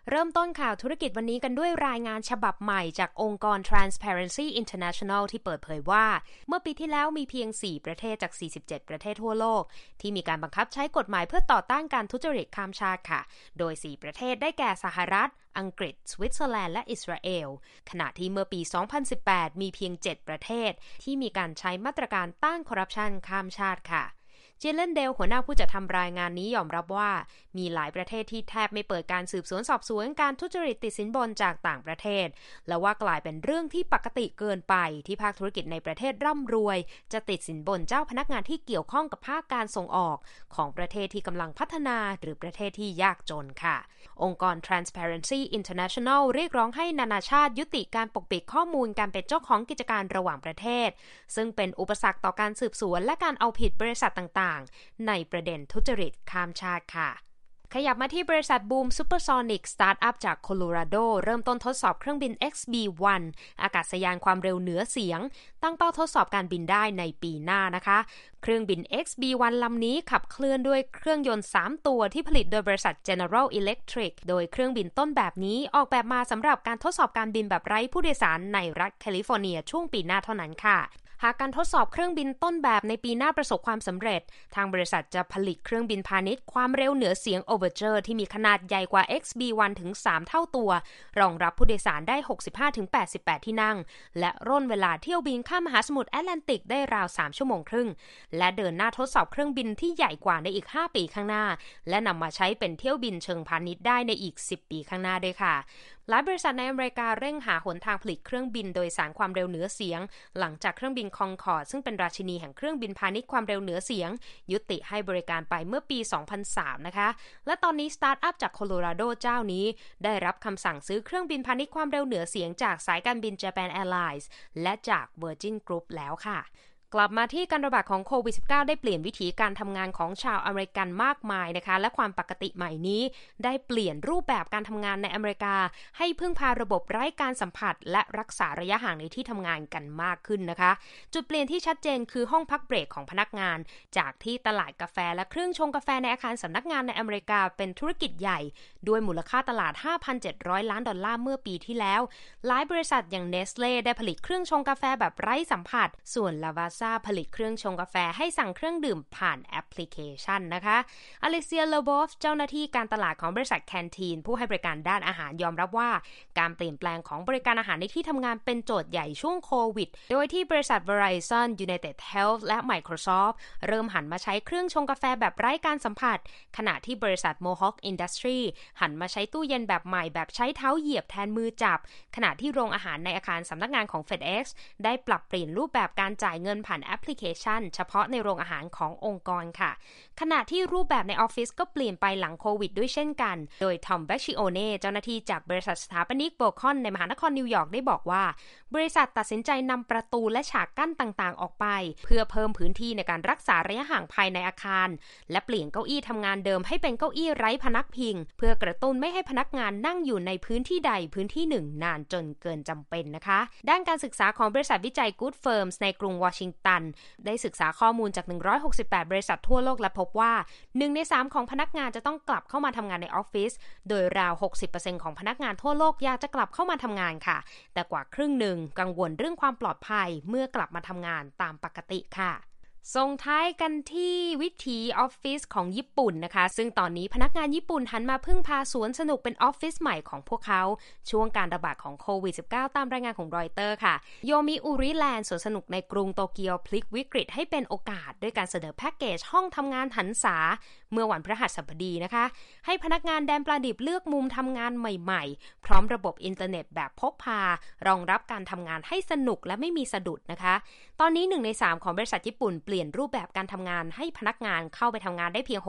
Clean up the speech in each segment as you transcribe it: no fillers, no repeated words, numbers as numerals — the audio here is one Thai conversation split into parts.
เริ่มต้นข่าวธุรกิจวันนี้กันด้วยรายงานฉบับใหม่จากองค์กร Transparency International ที่เปิดเผยว่าเมื่อปีที่แล้วมีเพียง 4 ประเทศจาก 47 ประเทศทั่วโลกที่มีการบังคับใช้กฎหมายเพื่อต่อต้านการทุจริตข้ามชาติค่ะโดย 4 ประเทศได้แก่สหรัฐอังกฤษสวิตเซอร์แลนด์และอิสราเอลขณะที่เมื่อปี 2018 มีเพียง 7 ประเทศที่มีการใช้มาตรการต้านคอร์รัปชันข้ามชาติค่ะเจเลนเดลหัวหน้าผู้จัดทำรายงานนี้ยอมรับว่ามีหลายประเทศที่แทบไม่เปิดการสืบสวนสอบสวนการทุจริตติดสินบนจากต่างประเทศและว่ากลายเป็นเรื่องที่ปกติเกินไปที่ภาคธุรกิจในประเทศร่ำรวยจะติดสินบนเจ้าพนักงานที่เกี่ยวข้องกับภาคการส่งออกของประเทศที่กำลังพัฒนาหรือประเทศที่ยากจนค่ะองค์กร Transparency International เรียกร้องให้นานาชาติยุติการปกปิดข้อมูลการเป็นเจ้าของกิจการระหว่างประเทศซึ่งเป็นอุปสรรคต่อการสืบสวนและการเอาผิดบริษัทต่างๆในประเด็นทุจริตข้ามชาติค่ะขยับมาที่บริษัท Boom Supersonic สตาร์ทอัพจากโคโลราโดเริ่มต้นทดสอบเครื่องบิน XB-1 อากาศยานความเร็วเหนือเสียงตั้งเป้าทดสอบการบินได้ในปีหน้านะคะเครื่องบิน XB-1 ลำนี้ขับเคลื่อนด้วยเครื่องยนต์3ตัวที่ผลิตโดยบริษัท General Electric โดยเครื่องบินต้นแบบนี้ออกแบบมาสำหรับการทดสอบการบินแบบไร้ผู้โดยสารในรัฐแคลิฟอร์เนียช่วงปีหน้าเท่านั้นค่ะหากการทดสอบเครื่องบินต้นแบบในปีหน้าประสบความสำเร็จทางบริษัทจะผลิตเครื่องบินพาณิชย์ความเร็วเหนือเสียง Overture ที่มีขนาดใหญ่กว่า XB-1 ถึง 3 เท่าตัวรองรับผู้โดยสารได้ 65-88 ที่นั่งและร่นเวลาเที่ยวบินข้ามมหาสมุทรแอตแลนติกได้ราว 3 ชั่วโมงครึ่งและเดินหน้าทดสอบเครื่องบินที่ใหญ่กว่าในอีก 5 ปีข้างหน้าและนำมาใช้เป็นเที่ยวบินเชิงพาณิชย์ได้ในอีก 10 ปีข้างหน้าด้วยค่ะหลายบริษัทในอเมริกาเร่งหาหนทางผลิตเครื่องบินโดยสารความเร็วเหนือเสียงหลังจากเครื่องบินคองคอร์ดซึ่งเป็นราชินีแห่งเครื่องบินพาณิชย์ความเร็วเหนือเสียงยุติให้บริการไปเมื่อปี 2003 นะคะและตอนนี้สตาร์ทอัพจากโคโลราโดเจ้านี้ได้รับคำสั่งซื้อเครื่องบินพาณิชย์ความเร็วเหนือเสียงจากสายการบิน Japan Airlines และจาก Virgin Group แล้วค่ะกลับมาที่การระบาดของโควิด -19 ได้เปลี่ยนวิธีการทำงานของชาวอเมริกันมากมายนะคะและความปกติใหม่นี้ได้เปลี่ยนรูปแบบการทำงานในอเมริกาให้พึ่งพาระบบไร้การสัมผัสและรักษาระยะห่างในที่ทำงานกันมากขึ้นนะคะจุดเปลี่ยนที่ชัดเจนคือห้องพักเบรกของพนักงานจากที่ตลาดกาแฟและเครื่องชงกาแฟในอาคารสำนักงานในอเมริกาเป็นธุรกิจใหญ่ด้วยมูลค่าตลาด $5,700 ล้านเมื่อปีที่แล้วหลายบริษัทอย่าง Nestle ได้ผลิตเครื่องชงกาแฟแบบไร้สัมผัสส่วน Lavazzaผลิตเครื่องชงกาแฟให้สั่งเครื่องดื่มผ่านแอปพลิเคชันนะคะอลิเซีย เลโบฟเจ้าหน้าที่การตลาดของบริษัทแคนทีนผู้ให้บริการด้านอาหารยอมรับว่าการเปลี่ยนแปลงของบริการอาหารในที่ทำงานเป็นโจทย์ใหญ่ช่วงโควิดโดยที่บริษัท Verizon United Health และ Microsoft เริ่มหันมาใช้เครื่องชงกาแฟแบบไร้การสัมผัสขณะที่บริษัท Mohawk Industry หันมาใช้ตู้เย็นแบบใหม่แบบใช้เท้าเหยียบแทนมือจับขณะที่โรงอาหารในอาคารสำนักงานของ FedEx ได้ปรับเปลี่ยนรูปแบบการจ่ายเงินผ่านแอปพลิเคชันเฉพาะในโรงอาหารขององค์กรค่ะขณะที่รูปแบบในออฟฟิศก็เปลี่ยนไปหลังโควิดด้วยเช่นกันโดยทอมแบชิโอเน่เจ้าหน้าที่จากบริษัทสถาปนิกโบคอนในมหานครนิวยอร์กได้บอกว่าบริษัทตัดสินใจนำประตูและฉากกั้นต่างๆออกไปเพื่อเพิ่มพื้นที่ในการรักษาระยะห่างภายในอาคารและเปลี่ยนเก้าอี้ทำงานเดิมให้เป็นเก้าอี้ไร้พนักพิงเพื่อกระตุ้นไม่ให้พนักงานนั่งอยู่ในพื้นที่ใดพื้นที่หนึ่งนานจนเกินจำเป็นนะคะด้านการศึกษาของบริษัทวิจัย Good Firms ในกรุงวอชิงตันได้ศึกษาข้อมูลจาก168บริษัททั่วโลกและพบว่า1ใน3ของพนักงานจะต้องกลับเข้ามาทำงานในออฟฟิศโดยราว 60% ของพนักงานทั่วโลกอยากจะกลับเข้ามาทำงานค่ะแต่กว่าครึ่งหนึ่งกังวลเรื่องความปลอดภัยเมื่อกลับมาทำงานตามปกติค่ะส่งท้ายกันที่วิถีออฟฟิศของญี่ปุ่นนะคะซึ่งตอนนี้พนักงานญี่ปุ่นหันมาพึ่งพาสวนสนุกเป็นออฟฟิศใหม่ของพวกเขาช่วงการระบาดของโควิด -19 ตามรายงานของรอยเตอร์ค่ะโยมิอุริแลนด์สวนสนุกในกรุงโตเกียวพลิกวิกฤตให้เป็นโอกาสด้วยการเสนอแพ็กเกจห้องทำงานหันษาเมื่อวันพฤหัสบดีนะคะให้พนักงานแดนปลาดิบเลือกมุมทำงานใหม่ๆพร้อมระบบอินเทอร์เน็ตแบบพกพารองรับการทำงานให้สนุกและไม่มีสะดุดนะคะตอนนี้1ใน3ของบริษัทญี่ปุ่นเปลี่ยนรูปแบบการทำงานให้พนักงานเข้าไปทำงานได้เพียง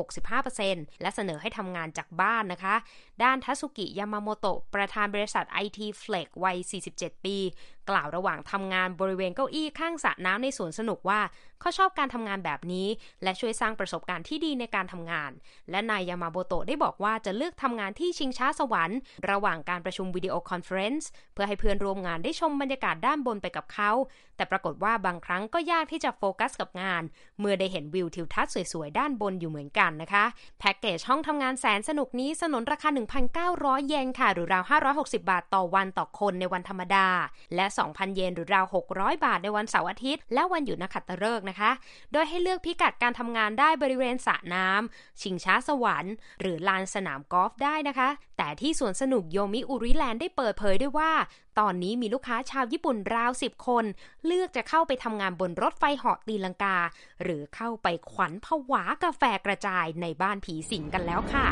65% และเสนอให้ทำงานจากบ้านนะคะด้านทัสุกิ ยามาโมโตะประธานบริษัท IT Flex วัย 47 ปีกล่าวระหว่างทำงานบริเวณเก้าอี้ข้างสระน้ำในสวนสนุกว่าเขาชอบการทำงานแบบนี้และช่วยสร้างประสบการณ์ที่ดีในการทำงานและนายยามาโมโตะได้บอกว่าจะเลือกทำงานที่ชิงช้าสวรรค์ระหว่างการประชุมวิดีโอคอนเฟอเรนซ์เพื่อให้เพื่อนร่วมงานได้ชมบรรยากาศด้านบนไปกับเขาแต่ปรากฏว่าบางครั้งก็ยากที่จะโฟกัสกับงานเมื่อได้เห็นวิวทิวทัศน์สวยๆด้านบนอยู่เหมือนกันนะคะแพ็กเกจห้องทำงานแสนสนุกนี้สนนราคา 1,900 เยนค่ะหรือราว560 บาทต่อวันต่อคนในวันธรรมดาและ 2,000 เยนหรือราว600 บาทในวันเสาร์อาทิตย์และวันหยุดนักขัตฤกษ์นะคะโดยให้เลือกพิกัดการทำงานได้บริเวณสระน้ำชิงช้าสวรรค์หรือลานสนามกอล์ฟได้นะคะแต่ที่สวนสนุกโยมิอุริแลนด์ได้เปิดเผยด้วยว่าตอนนี้มีลูกค้าชาวญี่ปุ่นราว10คนเลือกจะเข้าไปทำงานบนรถไฟเหาะตีลังกาหรือเข้าไปขวัญผวากาแฟกระจายในบ้านผีสิงกันแล้วค่ะ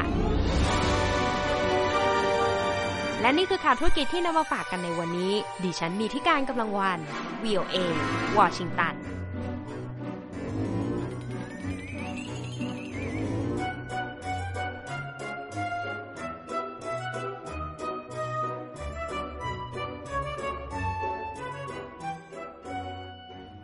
และนี่คือข่าวธุรกิจที่นำมาฝากกันในวันนี้ดิฉันมีธิการกำลังวัน VOA วอชิงตัน